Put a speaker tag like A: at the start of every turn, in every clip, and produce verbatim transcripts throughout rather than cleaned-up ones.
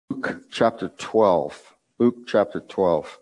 A: Luke chapter twelve. Luke chapter twelve.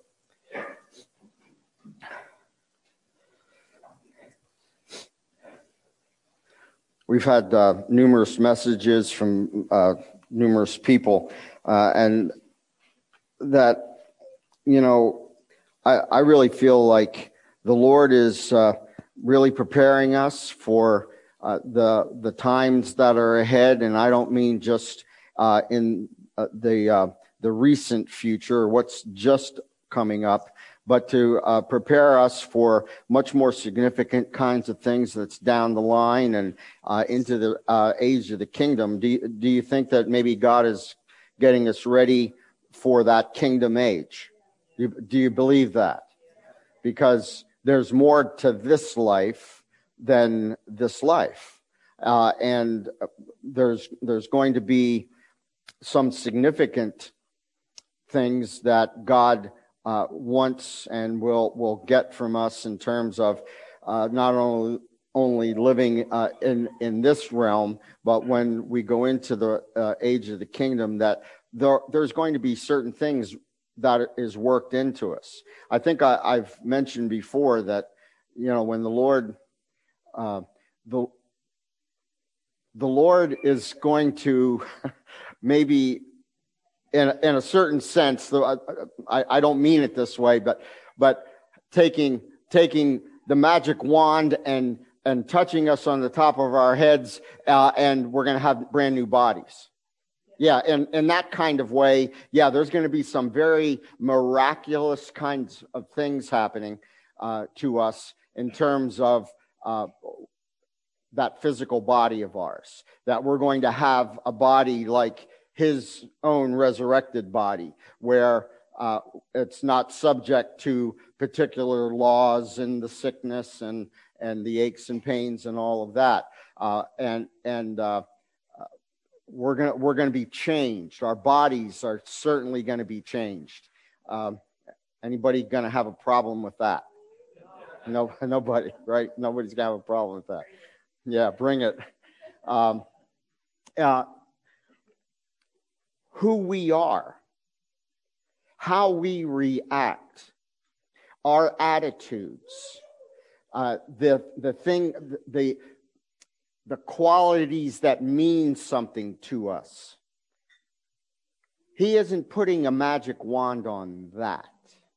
A: We've had uh, numerous messages from uh, numerous people, uh, and that, you know, I, I really feel like the Lord is uh, really preparing us for uh, the the times that are ahead, and I don't mean just uh, in uh, the uh, the recent future, what's just coming up, but to uh, prepare us for much more significant kinds of things that's down the line and uh, into the uh, age of the kingdom. Do you, do you think that maybe God is getting us ready for that kingdom age? Do you, do you believe that? Because there's more to this life than this life. Uh, and there's there's going to be some significant things that God uh, wants and will will get from us in terms of uh, not only only living uh, in in this realm, but when we go into the uh, age of the kingdom, that there, there's going to be certain things that is worked into us. I think I, I've mentioned before that, you know, when the Lord, uh, the the Lord is going to maybe, in in a certain sense, though I, I don't mean it this way, but but taking taking the magic wand and and touching us on the top of our heads, uh, and we're going to have brand new bodies. Yeah, in, in that kind of way, yeah, there's going to be some very miraculous kinds of things happening uh, to us in terms of uh, that physical body of ours, that we're going to have a body like his own resurrected body, where uh, it's not subject to particular laws and the sickness and, and the aches and pains and all of that. Uh, and and uh, We're gonna we're gonna be changed. Our bodies are certainly going to be changed. Um, anybody going to have a problem with that? No, nobody, right? Nobody's going to have a problem with that. Yeah, bring it. Um, uh, who we are, how we react, our attitudes, uh, the the thing, the the qualities that mean something to us. He isn't putting a magic wand on that.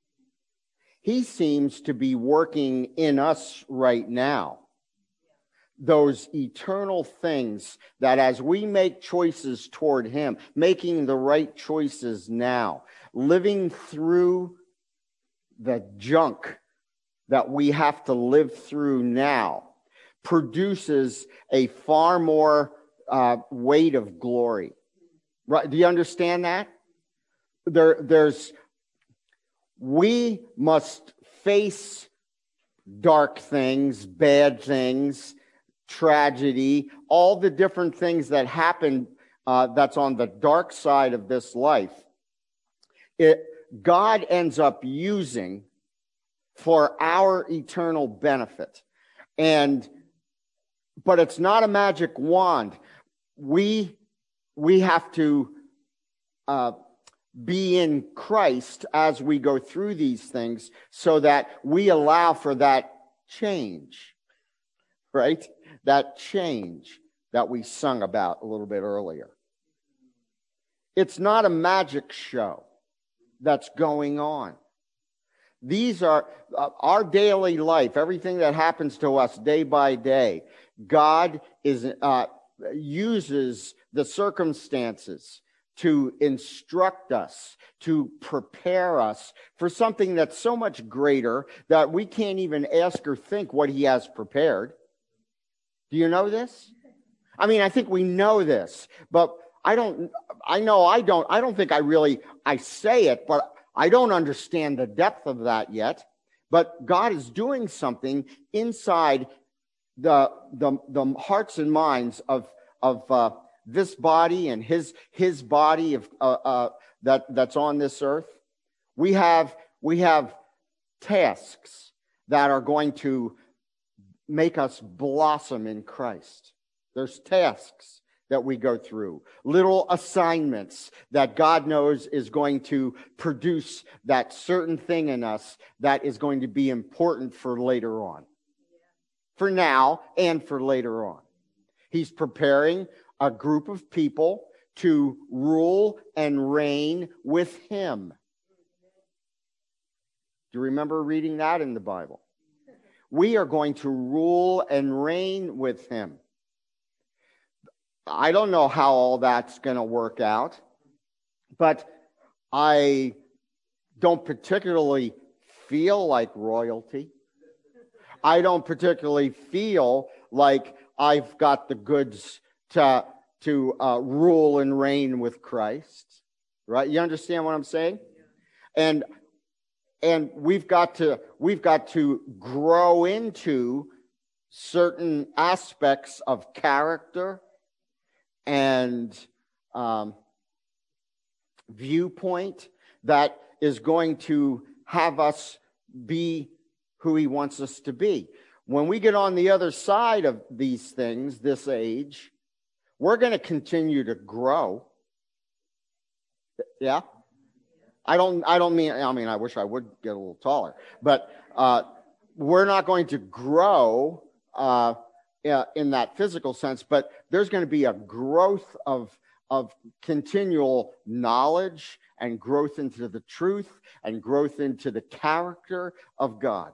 A: He seems to be working in us right now. Those eternal things that as we make choices toward him, making the right choices now, living through the junk that we have to live through now, produces a far more uh, weight of glory. Right? Do you understand that? There, there's, we must face dark things, bad things, tragedy, all the different things that happen uh, that's on the dark side of this life. It, God ends up using for our eternal benefit. And But it's not a magic wand. We we have to uh, be in Christ as we go through these things so that we allow for that change, right? That change that we sung about a little bit earlier. It's not a magic show that's going on. These are uh, our daily life, everything that happens to us day by day. God is uh, uses the circumstances to instruct us, to prepare us for something that's so much greater that we can't even ask or think what he has prepared. Do you know this? I mean, I think we know this, but I don't, I know I don't, I don't think I really, I say it, but I don't understand the depth of that yet. But God is doing something inside the the, the hearts and minds of of uh, this body and his his body of uh, uh, that that's on this earth. We have we have tasks that are going to make us blossom in Christ. There's tasks that we go through, little assignments that God knows is going to produce that certain thing in us that is going to be important for later on, for now and for later on. He's preparing a group of people to rule and reign with him. Do you remember reading that in the Bible? We are going to rule and reign with him. I don't know how all that's going to work out, but I don't particularly feel like royalty. I don't particularly feel like I've got the goods to, to uh, rule and reign with Christ. Right? You understand what I'm saying? And And we've got to we've got to grow into certain aspects of character and um, viewpoint that is going to have us be who he wants us to be. When we get on the other side of these things, this age, we're going to continue to grow. Yeah? I don't, I don't mean, I mean, I wish I would get a little taller, but uh, we're not going to grow uh, in that physical sense, but there's going to be a growth of, of continual knowledge and growth into the truth and growth into the character of God.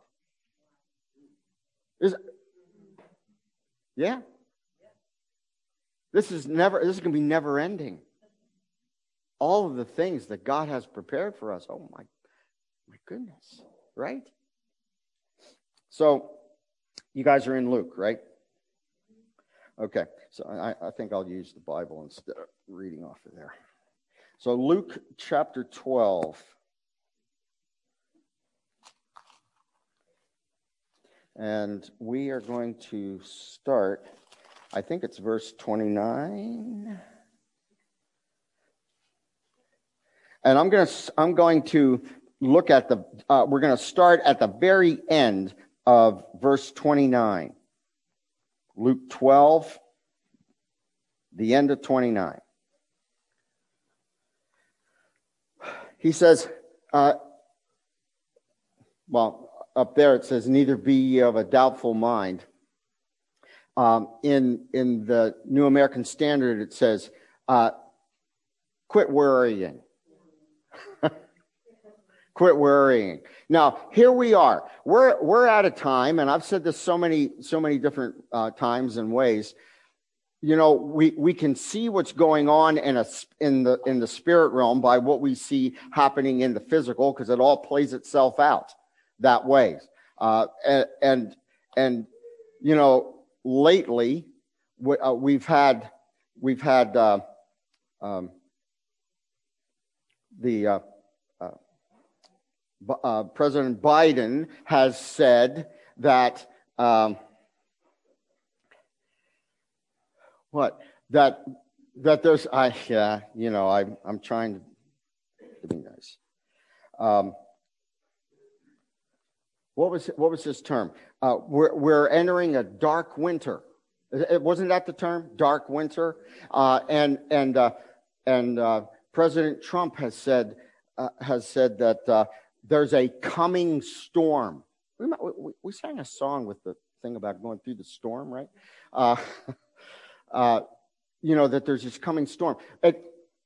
A: Is, yeah. This is never, this is going to be never ending. All of the things that God has prepared for us. Oh my, my goodness, right? So, you guys are in Luke, right? Okay, so I, I think I'll use the Bible instead of reading off of there. So, Luke chapter twelve. And we are going to start, I think it's verse twenty-nine. And I'm going to I'm going to look at the uh, we're going to start at the very end of verse twenty-nine. Luke twelve, the end of twenty-nine. He says, uh, well, up there it says, "Neither be ye of a doubtful mind." Um, in in the New American Standard, it says, uh, "Quit worrying." Quit worrying. Now, here we are. We're we're at a time, and I've said this so many so many different uh, times and ways. You know, we, we can see what's going on in a in the in the spirit realm by what we see happening in the physical, because it all plays itself out that way. Uh, and, and and you know, lately we, uh, we've had we've had uh, um, the. Uh, Uh, President Biden has said that um, what that that there's I yeah you know I I'm trying to be nice. Um, what was what was his term? Uh, we're we're entering a dark winter. It wasn't that the term, dark winter, uh, and and uh, and uh, President Trump has said uh, has said that. Uh, There's a coming storm. We, we, we sang a song with the thing about going through the storm, right? Uh, uh, you know, that there's this coming storm. It,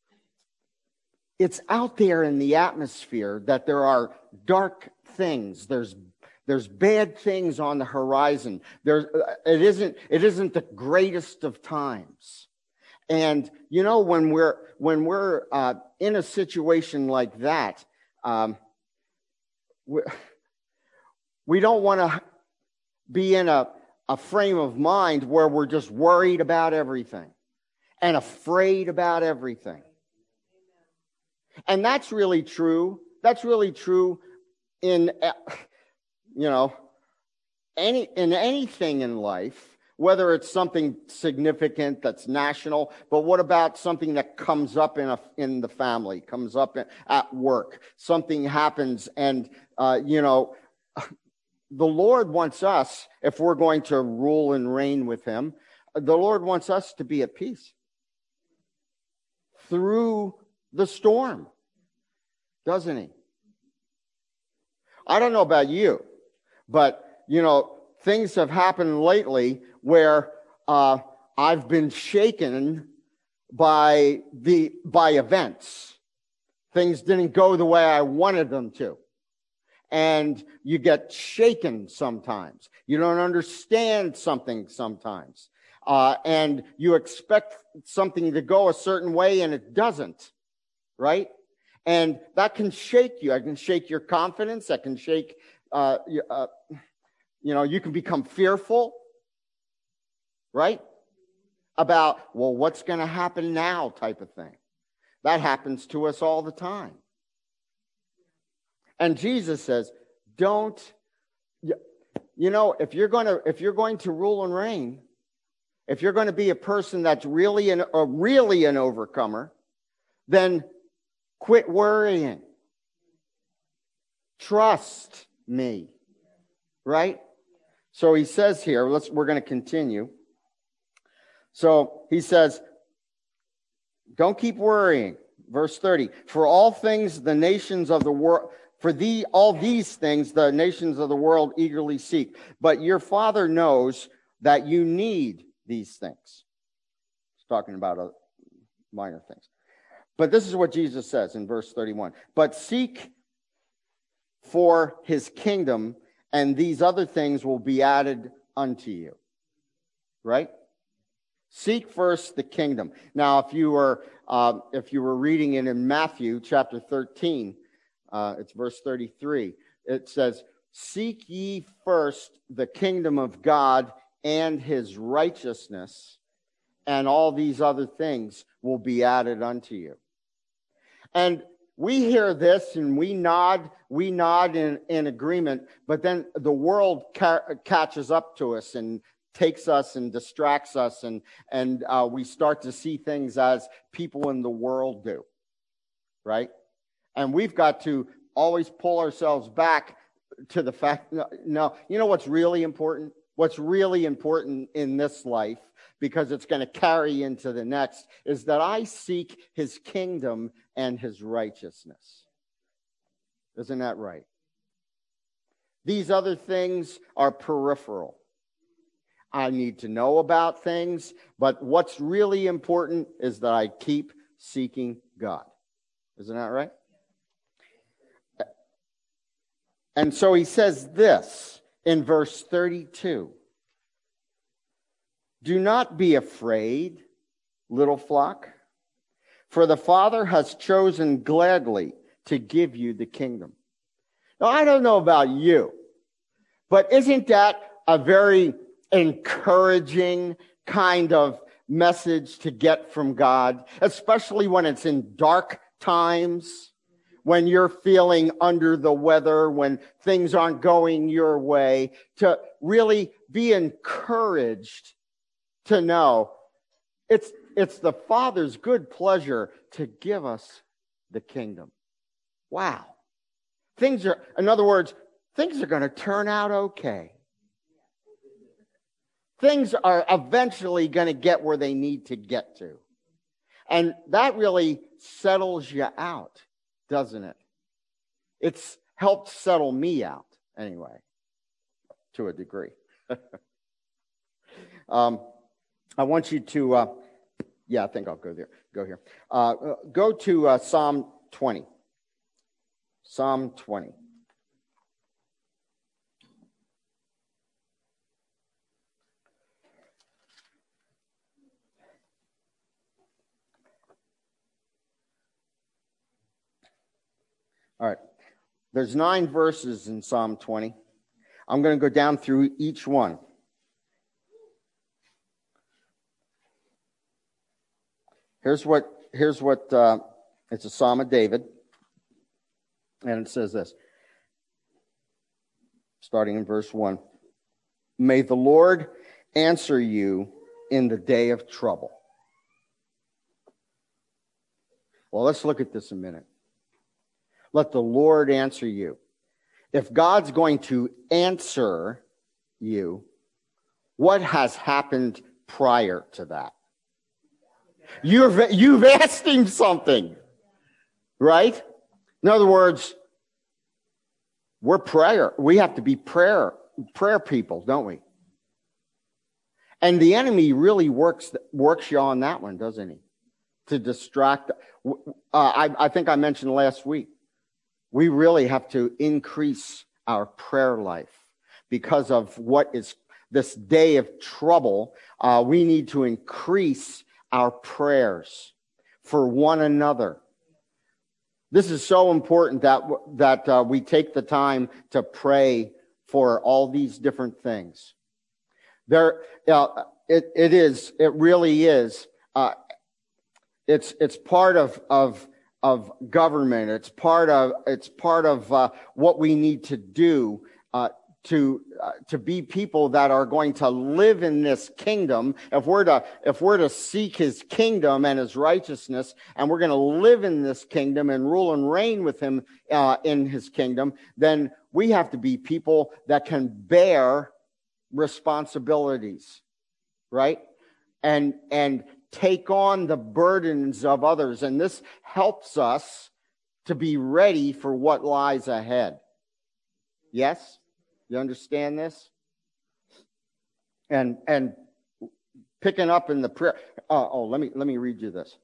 A: it's out there in the atmosphere that there are dark things. There's there's bad things on the horizon. There's it isn't it isn't the greatest of times. And you know, when we're when we're uh, in a situation like that. Um, We, we don't want to be in a, a frame of mind where we're just worried about everything and afraid about everything. And that's really true. That's really true in, you know, any in anything in life, whether it's something significant that's national, but what about something that comes up in a, in the family, comes up in, at work, something happens and, uh, you know, the Lord wants us, if we're going to rule and reign with him, the Lord wants us to be at peace. through the storm, doesn't he? I don't know about you, but, you know, things have happened lately where uh, I've been shaken by the by events. Things didn't go the way I wanted them to. And you get shaken sometimes. You don't understand something sometimes. Uh, and you expect something to go a certain way and it doesn't, right? And that can shake you. It can shake your confidence. That can shake, uh, uh, you know, you can become fearful, right? About, well, what's going to happen now type of thing. That happens to us all the time. And Jesus says, don't, you know, if you're going to, if you're going to rule and reign, if you're going to be a person that's really an, a really an overcomer, then quit worrying. Trust me. Right? So he says here, let's, we're going to continue. So he says, don't keep worrying. Verse thirty, for all things the nations of the world, for the, all these things the nations of the world eagerly seek. But your Father knows that you need these things. He's talking about uh, minor things. But this is what Jesus says in verse thirty-one. But seek for his kingdom, and these other things will be added unto you. Right? Seek first the kingdom. Now, if you were uh, if you were reading it in Matthew chapter thirteen, uh, it's verse thirty-three. It says, "Seek ye first the kingdom of God and his righteousness, and all these other things will be added unto you." And we hear this and we nod, we nod in, in agreement, but then the world ca- catches up to us and takes us and distracts us, and, and uh, we start to see things as people in the world do, right? And we've got to always pull ourselves back to the fact, no, no you know what's really important? What's really important in this life, because it's going to carry into the next, is that I seek his kingdom and his righteousness. Isn't that right? These other things are peripheral. I need to know about things, but what's really important is that I keep seeking God. Isn't that right? And so he says this in verse thirty-two. Do not be afraid, little flock, for the Father has chosen gladly to give you the kingdom. Now, I don't know about you, but isn't that a very encouraging kind of message to get from God, especially when it's in dark times, when you're feeling under the weather, when things aren't going your way, to really be encouraged to know it's, it's the Father's good pleasure to give us the kingdom. Wow. Things are, in other words, things are going to turn out okay. Things are eventually going to get where they need to get to. And that really settles you out, doesn't it? It's helped settle me out, anyway, to a degree. um, I want you to, uh, yeah, I think I'll go there. Go here. Uh, go to uh, Psalm twenty. Psalm twenty. All right. There's nine verses in Psalm twenty. I'm going to go down through each one. Here's what, here's what, uh, it's a Psalm of David. And it says this, starting in verse one. May the Lord answer you in the day of trouble. Well, let's look at this a minute. Let the Lord answer you. If God's going to answer you, what has happened prior to that? You've, you've asked him something, right? In other words, we're prayer. We have to be prayer, prayer people, don't we? And the enemy really works, works you on that one, doesn't he? To distract. Uh, I, I think I mentioned last week, we really have to increase our prayer life because of what is this day of trouble. Uh, we need to increase our prayers for one another. This is so important that that uh, we take the time to pray for all these different things. There, uh, it it is, it really is. Uh, it's it's part of of of government. It's part of it's part of uh, what we need to do uh, to uh, to be people that are going to live in this kingdom. If we're to if we're to seek His kingdom and His righteousness, and we're going to live in this kingdom and rule and reign with Him uh, in His kingdom, then we have to be people that can bear responsibilities, right? And and take on the burdens of others. And this helps us to be ready for what lies ahead. Yes? You understand this? And and picking up in the prayer. Uh, oh, let me let me read you this.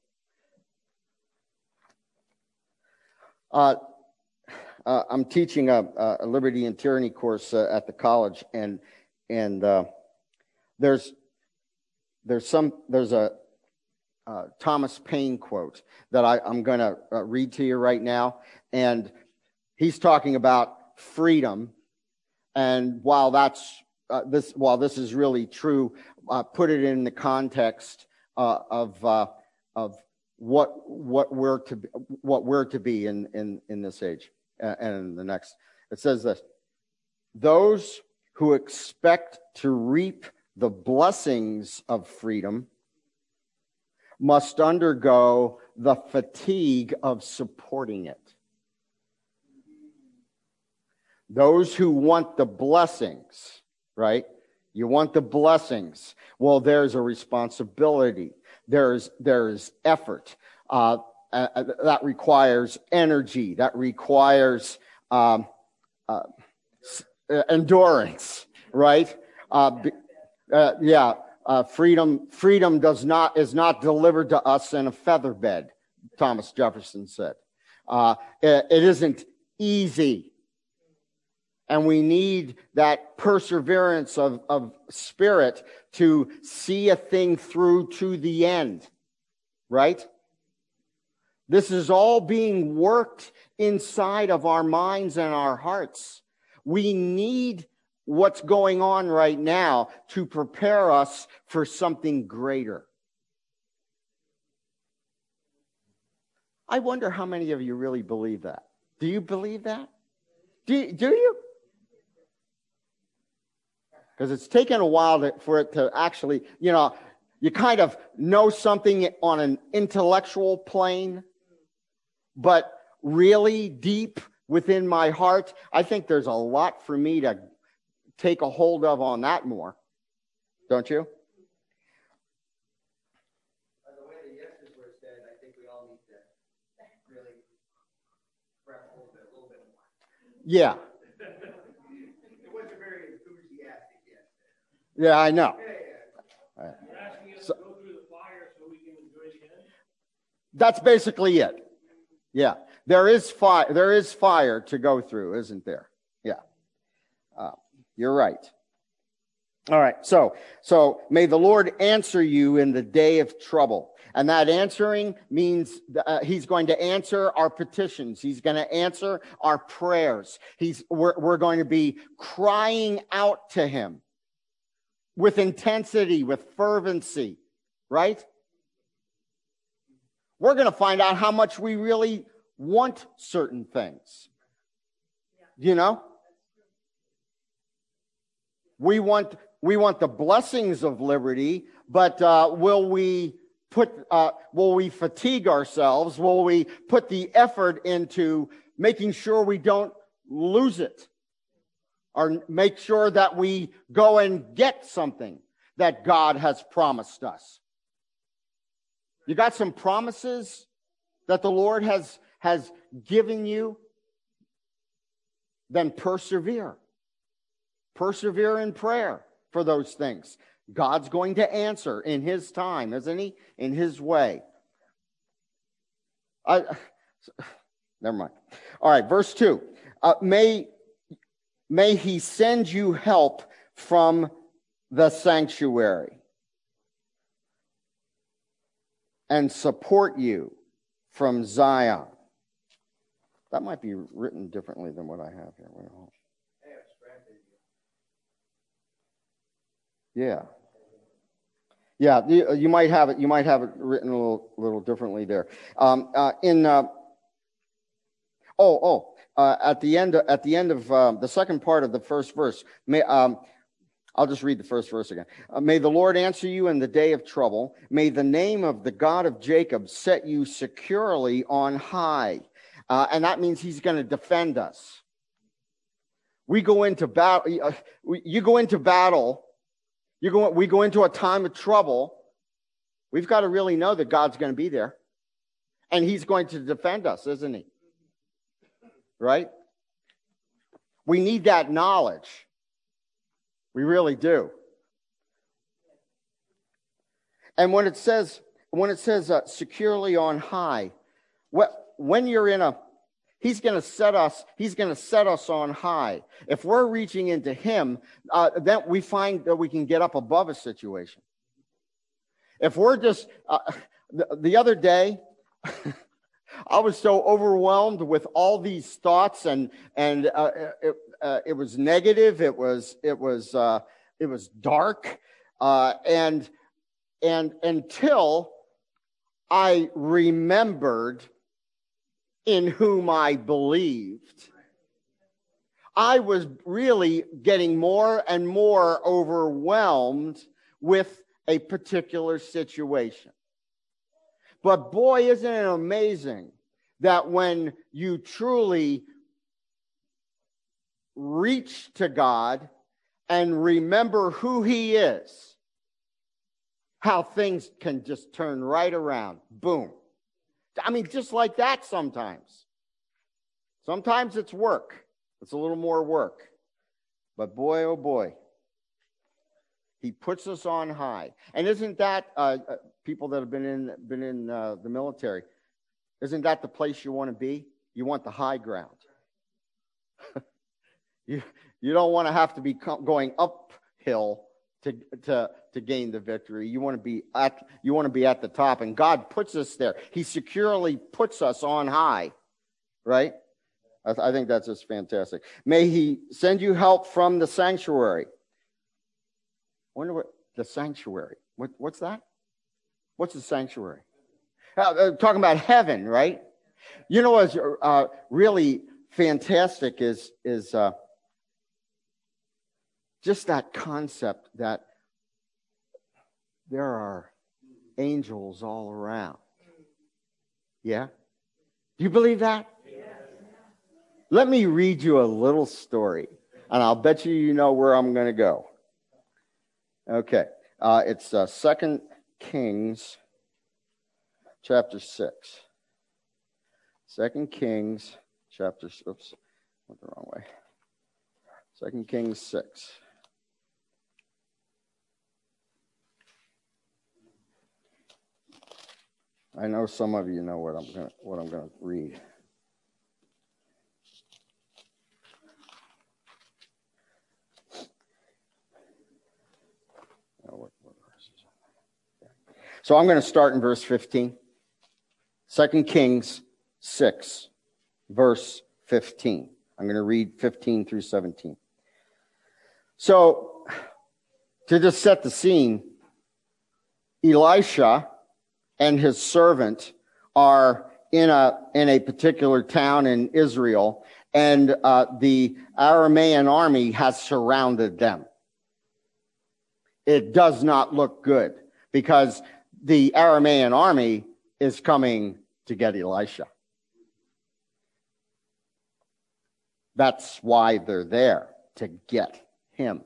A: Uh, uh, I'm teaching a, a Liberty and Tyranny course uh, at the college, and and uh, there's there's some there's a uh, Thomas Paine quote that I, I'm going to uh, read to you right now, and he's talking about freedom. And while that's uh, this, while this is really true, uh, put it in the context uh, of uh, of what what we're to be, what we're to be in in in this age uh, and in the next. It says this: those who expect to reap the blessings of freedom must undergo the fatigue of supporting it. Those who want the blessings, right? You want the blessings. Well, there's a responsibility. There's there's effort. Uh, uh, that requires energy. That requires um, uh, endurance, right? Uh, uh, yeah, uh, freedom. Freedom does not is not delivered to us in a feather bed. Thomas Jefferson said, uh, it, it isn't easy. And we need that perseverance of, of spirit to see a thing through to the end, right? This is all being worked inside of our minds and our hearts. We need what's going on right now to prepare us for something greater. I wonder how many of you really believe that. Do you believe that? Do you? Do you? Because it's taken a while to, for it to actually, you know, you kind of know something on an intellectual plane, but really deep within my heart, I think there's a lot for me to take a hold of on that more. Don't you?
B: By the way the yeses were said, I think we all need to really grab a hold of it a little bit more.
A: Yeah. Yeah, I know.
C: You're asking us
A: So,
C: to go through the fire so we can enjoy the end?
A: that's basically it. Yeah, there is fire. There is fire to go through, isn't there? Yeah, uh, you're right. All right. So, so may the Lord answer you in the day of trouble, and that answering means uh, He's going to answer our petitions. He's going to answer our prayers. He's we're, we're going to be crying out to Him with intensity, with fervency, right? We're going to find out how much we really want certain things. You know? We want we want the blessings of liberty, but uh, will we put uh, will we fatigue ourselves? Will we put the effort into making sure we don't lose it? Or make sure that we go and get something that God has promised us. You got some promises that the Lord has, has given you? Then persevere. Persevere in prayer for those things. God's going to answer in His time, isn't He? In His way. I, never mind. All right, verse two. Uh, may, may He send you help from the sanctuary and support you from Zion. That might be written differently than what I have here. Wait, hold on. Yeah. Yeah, you, you might have it. You might have it written a little, little differently there. Um, uh, in uh, oh oh uh, at the end at the end of um, the second part of the first verse. May um, I'll just read the first verse again. Uh, may the Lord answer you in the day of trouble. May the name of the God of Jacob set you securely on high, uh, and that means He's going to defend us. We go into battle. Uh, you go into battle. You go, we go into a time of trouble, we've got to really know that God's going to be there. And He's going to defend us, isn't He? Right? We need that knowledge. We really do. And when it says, when it says uh, securely on high, when you're in a, He's going to set us, He's going to set us on high. If we're reaching into Him, uh, then we find that we can get up above a situation. If we're just, uh, the, the other day, I was so overwhelmed with all these thoughts, and and uh, it, uh, it was negative. It was it was uh, it was dark, uh, and and until I remembered in whom I believed, I was really getting more and more overwhelmed with a particular situation. But boy, isn't it amazing that when you truly reach to God and remember who He is, how things can just turn right around. Boom. I mean, just like that sometimes. Sometimes it's work. It's a little more work. But boy, oh boy, He puts us on high. And isn't that, uh, people that have been in been in uh, the military, isn't that the place you want to be? You want the high ground. you, you don't want to have to be going uphill to to to gain the victory. You want to be at you want to be at the top, and God puts us there. He securely puts us on high, right? I, th- I think that's just fantastic. May He send you help from the sanctuary. I wonder what the sanctuary. What what's that? What's the sanctuary? Uh, uh, talking about heaven, right? You know what's uh, really fantastic is is. Uh, Just that concept that there are angels all around. Yeah? Do you believe that? Yes. Let me read you a little story, and I'll bet you you know where I'm going to go. Okay. Uh, it's uh, Second Kings chapter six. Second Kings chapter... Oops. Went the wrong way. Second Kings six. I know some of you know what I'm going what I'm going to read. Oh, what, what verse is it? So I'm going to start in verse fifteen. Second Kings six, verse fifteen. I'm going to read fifteen through seventeen. So, to just set the scene, Elisha and his servant are in a in a particular town in Israel, and uh, the Aramean army has surrounded them. It does not look good because the Aramean army is coming to get Elisha. That's why they're there, to get him.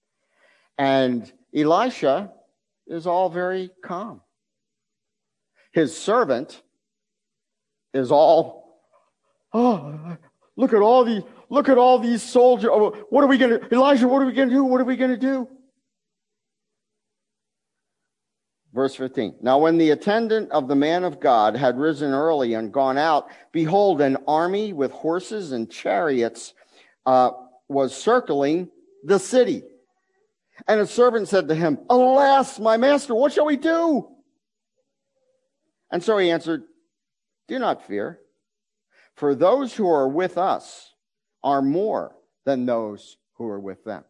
A: And Elisha is all very calm. His servant is all, oh, look at all these, look at all these soldiers. Oh, what are we going to, Elijah, what are we going to do? What are we going to do? Verse fifteen. Now when the attendant of the man of God had risen early and gone out, behold, an army with horses and chariots uh, was circling the city. And a servant said to him, Alas, my master, what shall we do? And so he answered, Do not fear, for those who are with us are more than those who are with them.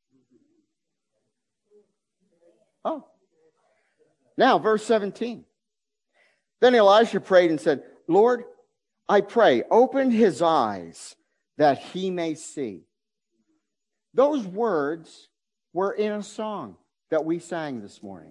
A: Oh. Now, verse seventeen. Then Elisha prayed and said, Lord, I pray, open his eyes that he may see. Those words were in a song that we sang this morning.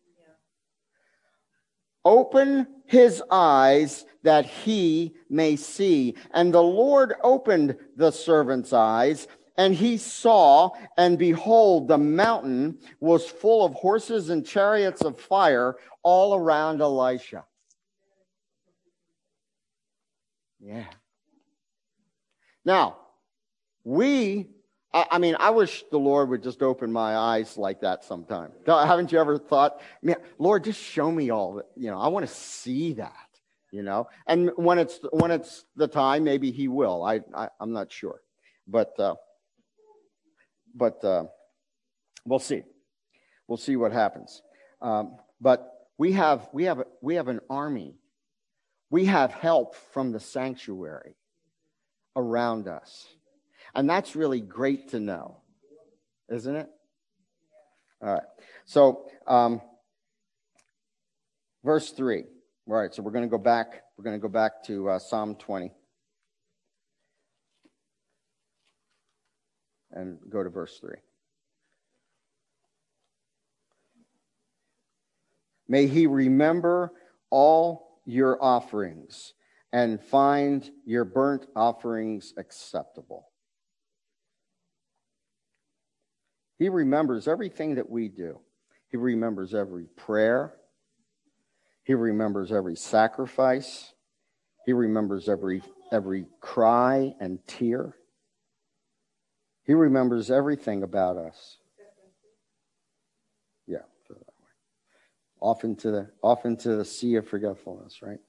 A: Open his eyes that he may see. And the Lord opened the servant's eyes, and he saw, and behold, the mountain was full of horses and chariots of fire all around Elisha. Yeah. Now, we, I, I mean, I wish the Lord would just open my eyes like that sometime. Haven't you ever thought, man, Lord, just show me all that, you know, I want to see that, you know? And when it's, when it's the time, maybe he will. I, I I'm not sure. But, uh, But uh, we'll see. We'll see what happens. Um, but we have we have we have an army. We have help from the sanctuary around us, and that's really great to know, isn't it? All right. So, um, verse three. All right. So we're going to go back. We're going to go back to uh, Psalm twenty. And go to verse three. May he remember all your offerings and find your burnt offerings acceptable. He remembers everything that we do. He remembers every prayer. He remembers every sacrifice. He remembers every every cry and tear. He remembers everything about us. Yeah, that way. Off into the off into the sea of forgetfulness, right?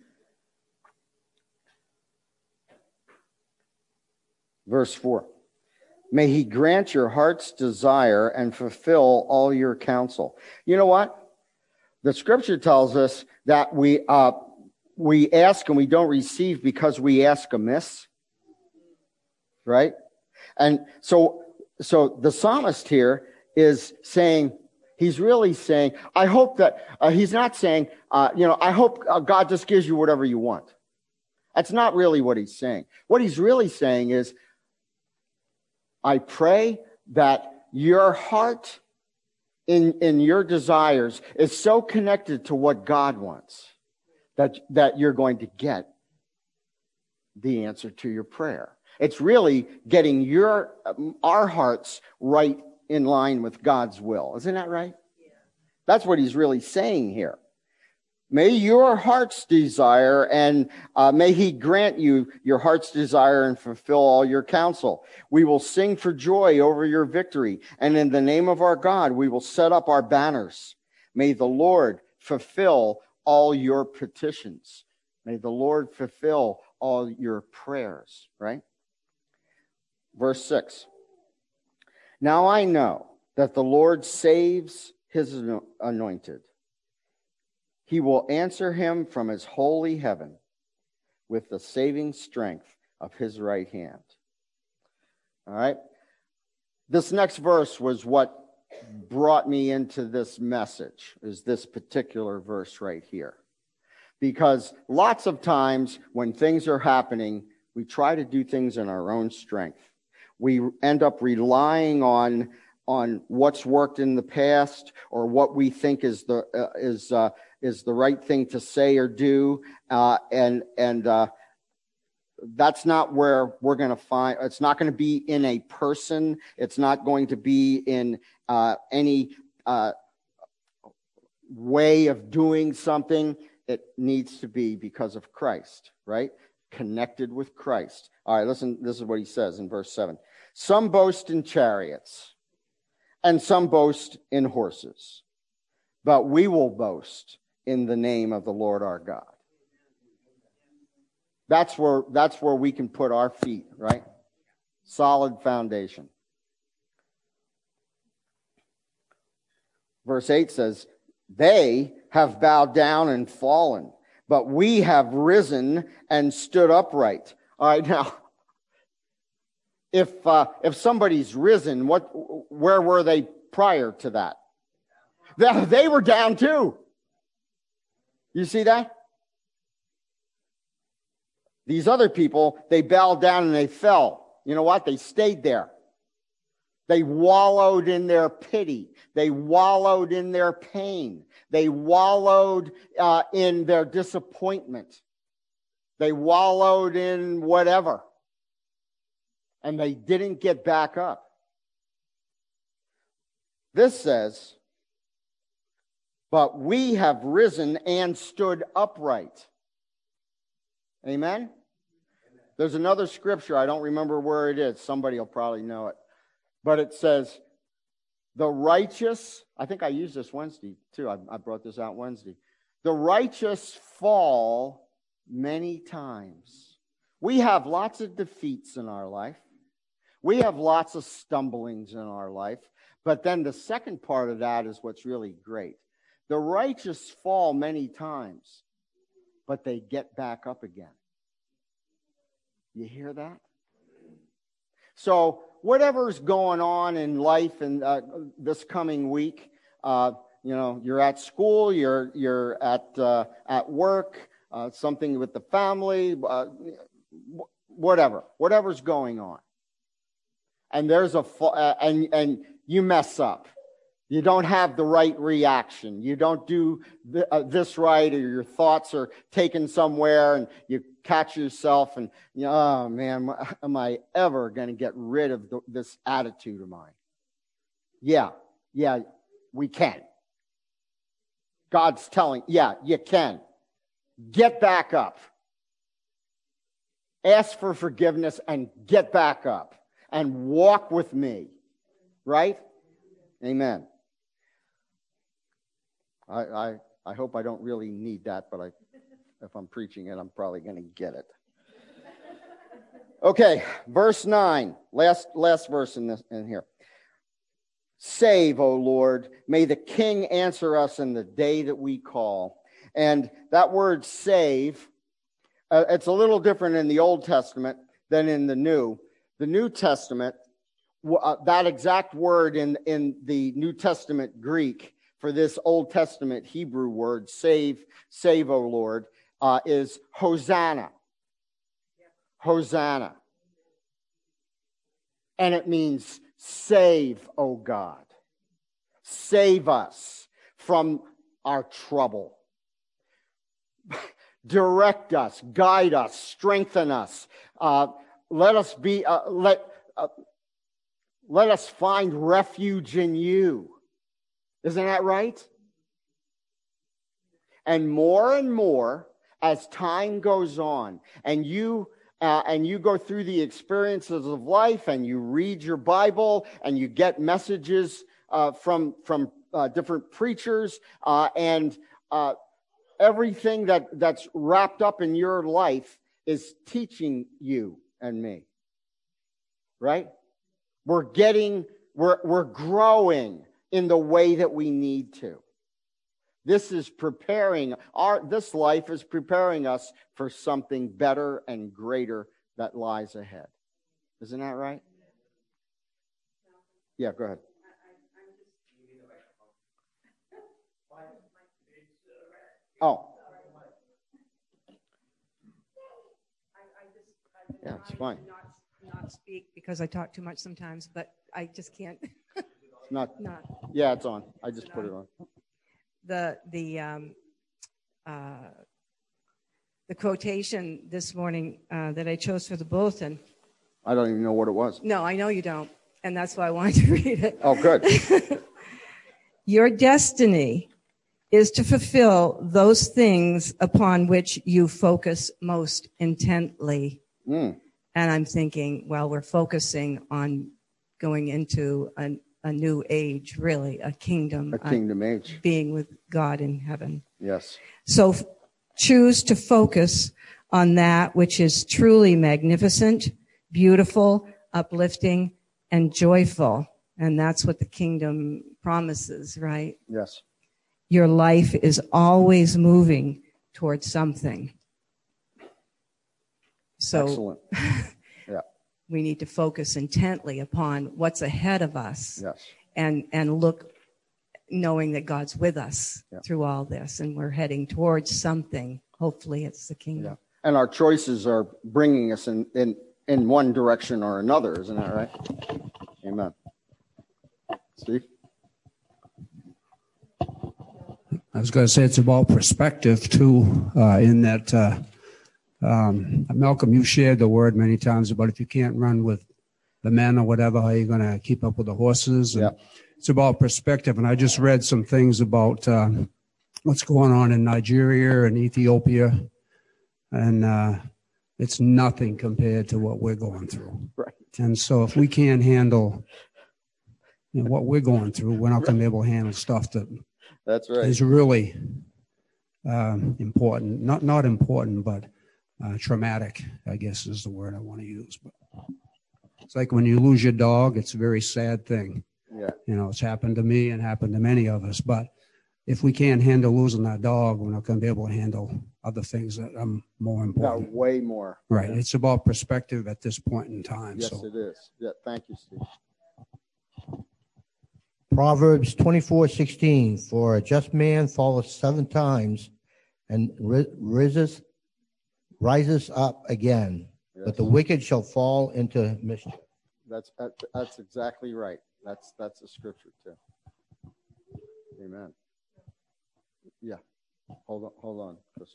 A: Verse four. May he grant your heart's desire and fulfill all your counsel. You know what? The scripture tells us that we uh, we ask and we don't receive because we ask amiss, right? And so, so the psalmist here is saying, he's really saying, I hope that, uh, he's not saying, uh, you know, I hope uh, God just gives you whatever you want. That's not really what he's saying. What he's really saying is, I pray that your heart in, in your desires is so connected to what God wants that, that you're going to get the answer to your prayer. It's really getting your our hearts right in line with God's will. Isn't that right? Yeah. That's what he's really saying here. May your heart's desire and uh, may he grant you your heart's desire and fulfill all your counsel. We will sing for joy over your victory. And in the name of our God, we will set up our banners. May the Lord fulfill all your petitions. May the Lord fulfill all your prayers, right? Verse six. Now I know that the Lord saves his anointed. He will answer him from his holy heaven with the saving strength of his right hand. All right. This next verse was what brought me into this message, is this particular verse right here. Because lots of times when things are happening, we try to do things in our own strength. We end up relying on on what's worked in the past or what we think is the uh, is uh, is the right thing to say or do, uh, and and uh, that's not where we're going to find. It's not going to be in a person. It's not going to be in uh, any uh, way of doing something. it needs to be because of Christ, right? Connected with Christ. All right, listen, this is what he says in verse seven. Some boast in chariots, and some boast in horses, but we will boast in the name of the Lord our God. That's where, that's where we can put our feet, right? Solid foundation. Verse eight says, they have bowed down and fallen, but we have risen and stood upright. All right, now, if uh, if somebody's risen, what where were they prior to that? They, they were down too. You see that? These other people, they bowed down and they fell. You know what? They stayed there. They wallowed in their pity. They wallowed in their pain. They wallowed uh, in their disappointment. They wallowed in whatever. And they didn't get back up. This says, but we have risen and stood upright. Amen? There's another scripture. I don't remember where it is. Somebody will probably know it. But it says, the righteous, I think I used this Wednesday too. I, I brought this out Wednesday. The righteous fall many times. We have lots of defeats in our life. We have lots of stumblings in our life. But then the second part of that is what's really great. The righteous fall many times, but they get back up again. You hear that? So whatever's going on in life and uh, this coming week, uh, you know, you're at school, you're you're at uh, at work, uh, something with the family, uh, whatever, whatever's going on, and there's a uh, and and you mess up. You don't have the right reaction. You don't do th- uh, this right, or your thoughts are taken somewhere, and you catch yourself, and you know, oh man, am I ever going to get rid of the, this attitude of mine? Yeah, yeah, we can. God's telling, yeah, you can. Get back up. Ask for forgiveness and get back up and walk with me. Right? Amen. I, I I hope I don't really need that, but I, if I'm preaching it, I'm probably going to get it. Okay, verse nine, last last verse in this in here. Save, O Lord, may the King answer us in the day that we call. And that word save, uh, it's a little different in the Old Testament than in the New. The New Testament, uh, that exact word in, in the New Testament Greek for this Old Testament Hebrew word, save, save, O Lord, uh, is Hosanna. Hosanna. And it means save, O God. Save us from our trouble. Direct us, guide us, strengthen us. Uh, let us be, uh, let, uh, let us find refuge in you. Isn't that right? And more and more, as time goes on, and you uh, and you go through the experiences of life, and you read your Bible, and you get messages uh, from from uh, different preachers, uh, and uh, everything that that's wrapped up in your life is teaching you and me. Right? We're getting, we're we're growing in the way that we need to. This is preparing, our this life is preparing us for something better and greater that lies ahead. Isn't that right? Yeah, go ahead. Oh. Yeah, it's fine.
D: Not, not speak because I talk too much sometimes, but I just can't.
A: It's not,
D: not.
A: Yeah, it's on. I just put it on.
D: The the um, uh, the quotation this morning uh, that I chose for the bulletin.
A: I don't even know what it was.
D: No, I know you don't, and that's why I wanted to read it.
A: Oh, good.
D: Your destiny is to fulfill those things upon which you focus most intently.
A: Mm.
D: And I'm thinking, well, we're focusing on going into a, a new age, really, a kingdom.
A: A kingdom
D: uh,
A: age.
D: Being with God in heaven.
A: Yes.
D: So f- choose to focus on that which is truly magnificent, beautiful, uplifting, and joyful. And that's what the kingdom promises, right?
A: Yes.
D: Your life is always moving towards something. So
A: Excellent. Yeah.
D: we need to focus intently upon what's ahead of us.
A: Yes.
D: and, and look, knowing that God's with us
A: Yeah.
D: through all this, and we're heading towards something. Hopefully it's the kingdom.
A: Yeah. And our choices are bringing us in, in, in one direction or another. Isn't that right? Amen. Steve?
E: I was going to say it's about perspective, too, uh, in that, uh, um, Malcolm, you shared the word many times about if you can't run with the men or whatever, how are you going to keep up with the horses? And
A: Yeah.
E: it's about perspective. And I just read some things about uh, what's going on in Nigeria and Ethiopia. And uh, it's nothing compared to what we're going through.
A: Right.
E: And so if we can't handle you know, what we're going through, we're not going to be able to handle stuff that
A: That's right.
E: is really um, important. Not not important, but uh, traumatic, I guess is the word I want to use. But it's like when you lose your dog, it's a very sad thing.
A: Yeah.
E: You know, it's happened to me and happened to many of us. But if we can't handle losing that dog, we're not going to be able to handle other things that are more
A: Got
E: important.
A: way more.
E: Right.
A: Yeah.
E: It's about perspective at this point in time.
A: Yes,
E: so.
A: it is. Yeah. Thank you, Steve.
F: Proverbs twenty-four sixteen, for a just man falleth seven times and ri- rises, rises up again,
A: Yes.
F: but the wicked shall fall into mischief.
A: That's that- that's exactly right. That's that's the scripture too. Amen. Yeah. Hold on, hold on, Chris.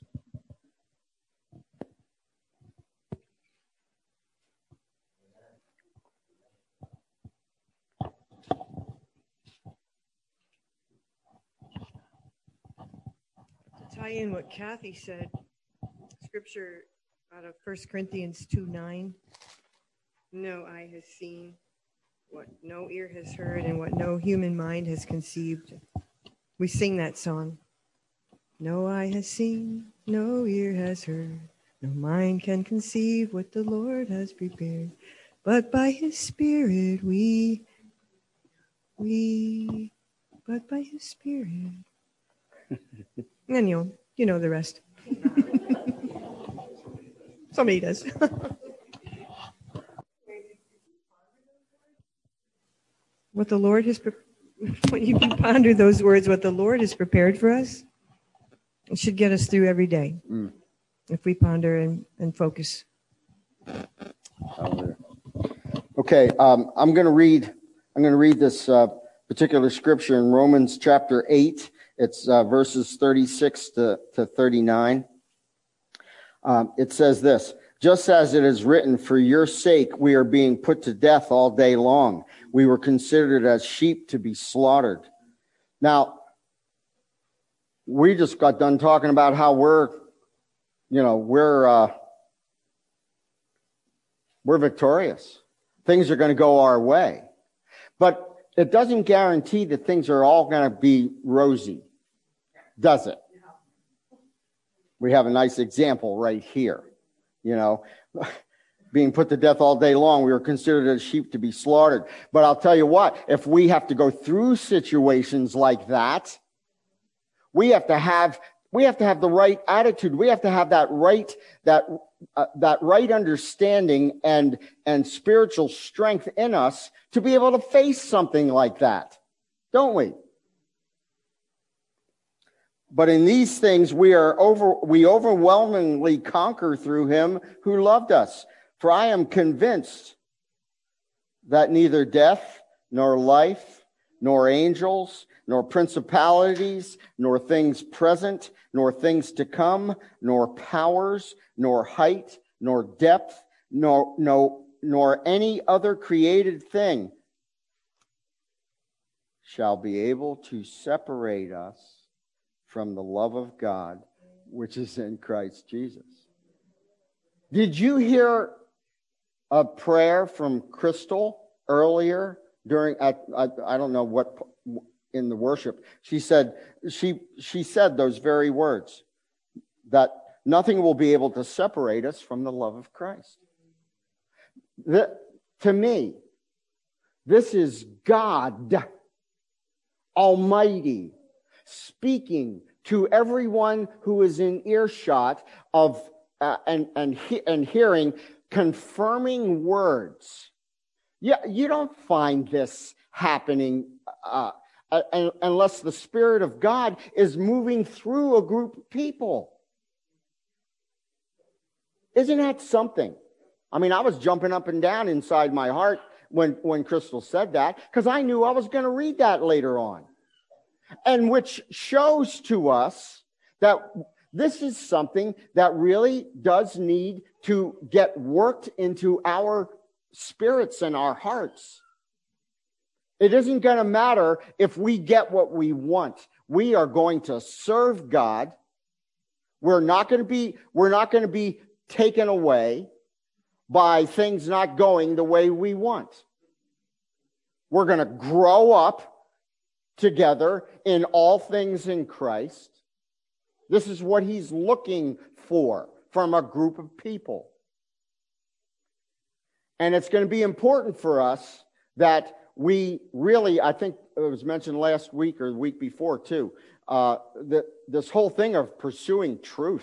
G: To tie in what Kathy said, scripture out of First Corinthians two nine, no eye has seen, what no ear has heard, and what no human mind has conceived. We sing that song. No eye has seen, no ear has heard, no mind can conceive what the Lord has prepared. But by his Spirit we, we, but by his Spirit. And you know, you know the rest. Somebody does. What the Lord has, pre- when you ponder those words, what the Lord has prepared for us, it should get us through every day.
A: Mm.
G: If we ponder and, and focus.
A: Hallelujah. Okay, um, I'm going to read. I'm going to read this uh, particular scripture in Romans chapter eight. It's uh, verses thirty-six to, to thirty-nine. Um, it says this: just as it is written, for your sake we are being put to death all day long. We were considered as sheep to be slaughtered. Now, we just got done talking about how we're, you know, we're uh, we're victorious. Things are going to go our way. But it doesn't guarantee that things are all going to be rosy, does it? We have a nice example right here. You know, being put to death all day long, we were considered as sheep to be slaughtered. But I'll tell you what, if we have to go through situations like that, we have to have we have to have the right attitude. We have to have that right that uh, that right understanding and and spiritual strength in us to be able to face something like that, don't we? But in these things we are over we overwhelmingly conquer through him who loved us. For I am convinced that neither death nor life nor angels nor principalities nor things present nor things to come nor powers nor height nor depth nor no nor any other created thing shall be able to separate us from the love of God, which is in Christ Jesus. Did you hear a prayer from Crystal earlier during, at, I, I don't know what, in the worship? She said, she, she said those very words, that nothing will be able to separate us from the love of Christ. The, to me, this is God Almighty speaking to everyone who is in earshot of uh, and and he, and hearing confirming words. Yeah, you don't find this happening uh, uh, unless the Spirit of God is moving through a group of people. Isn't that something? I mean, I was jumping up and down inside my heart when, when Crystal said that, because I knew I was going to read that later on. And which shows to us that this is something that really does need to get worked into our spirits and our hearts. It isn't going to matter if we get what we want. We are going to serve God. We're not going to be, we're not going to be taken away by things not going the way we want. We're going to grow up together in all things in Christ. This is what he's looking for from a group of people. And it's going to be important for us that we really, I think it was mentioned last week or the week before too, uh, that this whole thing of pursuing truth.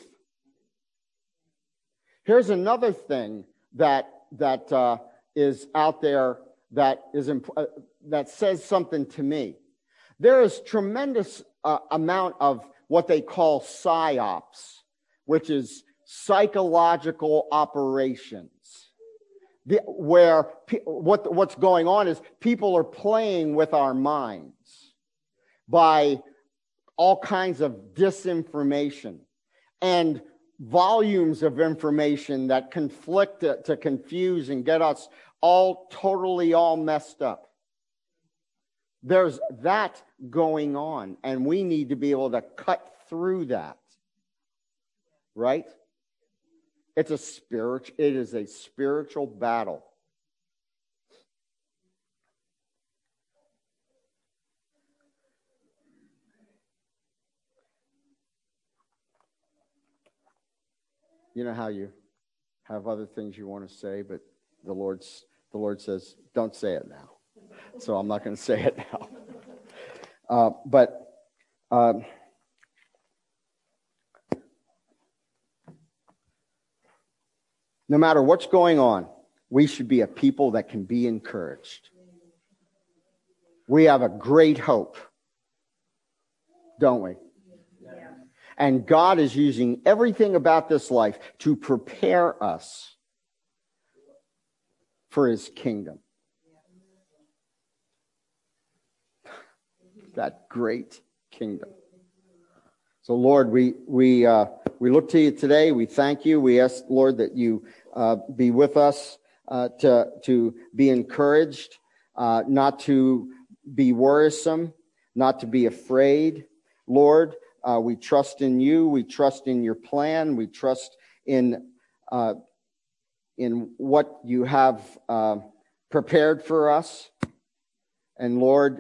A: Here's another thing that that uh, is out there that is imp- uh, that says something to me. There is tremendous uh, amount of what they call psyops, which is psychological operations, the, where pe- what what's going on is people are playing with our minds by all kinds of disinformation and volumes of information that conflict to, to confuse and get us all totally all messed up. There's that going on, and we need to be able to cut through that. Right? It's a spiritual, it is a spiritual battle. You know how you have other things you want to say, but the Lord's the Lord says, don't say it now. So I'm not going to say it now. Uh, but uh, no matter what's going on, we should be a people that can be encouraged. We have a great hope, don't we? Yeah. And God is using everything about this life to prepare us for his kingdom. That great kingdom. So, Lord, we we uh, we look to you today. We thank you. We ask, Lord, that you uh, be with us uh, to to be encouraged, uh, not to be worrisome, not to be afraid. Lord, uh, we trust in you. We trust in your plan. We trust in uh, in what you have uh, prepared for us. And Lord,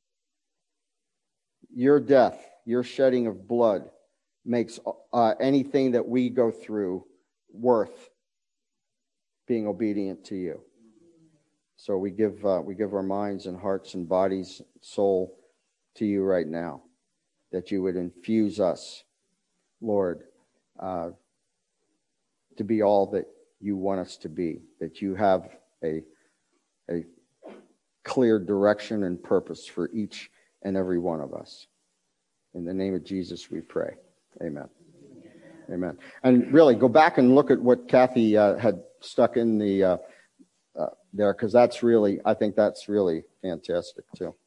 A: your death, your shedding of blood makes uh, anything that we go through worth being obedient to you. So we give uh, we give our minds and hearts and bodies, soul to you right now, that you would infuse us, Lord, uh, to be all that you want us to be, that you have a a clear direction and purpose for each and every one of us. In the name of Jesus, we pray. Amen. Amen. And really, go back and look at what Kathy uh, had stuck in the uh, uh, there, because that's really, I think that's really fantastic too.